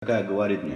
Такая говорит мне: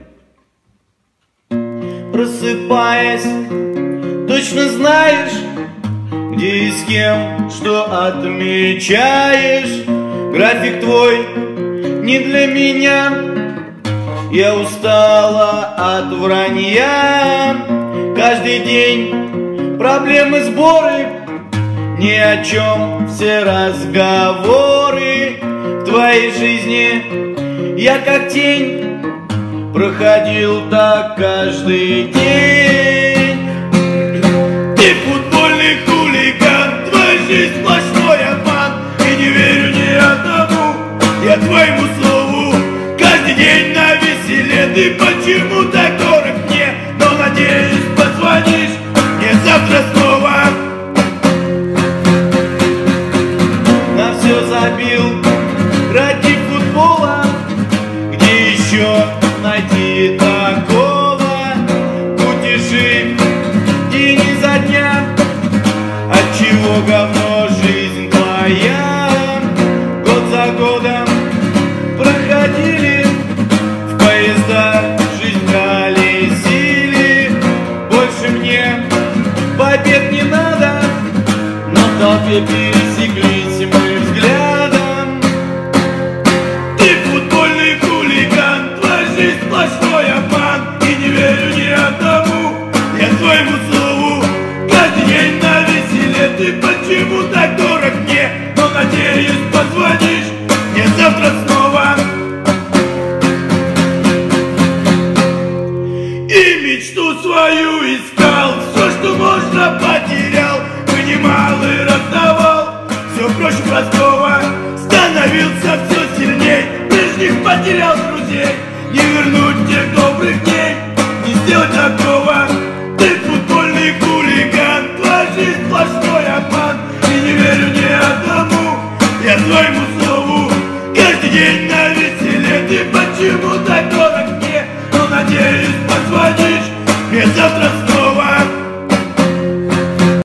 просыпаясь, точно знаешь, где и с кем, что отмечаешь. График твой не для меня, я устала от вранья. Каждый день проблемы, сборы, ни о чем все разговоры. В твоей жизни я как тень, проходил так каждый день. Ты футбольный хулиган, твоя жизнь сплошной обман. И не верю ни одному я твоему слову. Каждый день на веселе, ты почему так дорог мне? Но надеюсь, позвонишь мне завтра снова. На все забил ради футбола, где еще найти такого? Утеши день изо дня, отчего говно жизнь твоя? Год за годом проходили, в поезда жизнь колесили. Больше мне побед не надо, но в толпе пересеклись мы взглядом. Ты футбольный хулиган, твоя жизнь сплошной обман. И не верю ни одному я твоему слову. Каждый день на веселе, ты почему так дорог мне? Но надеюсь, позвонишь мне завтра снова. И мечту свою искал, все, что можно, потерял. Вынимал и раздавал, все проще простого. Становился все сильней, прежних потерял друзей. Не вернуть тех добрых дней, не сделать такого. Ты футбольный хулиган, твоя жизнь сплошной обман. И не верю ни одному я твоему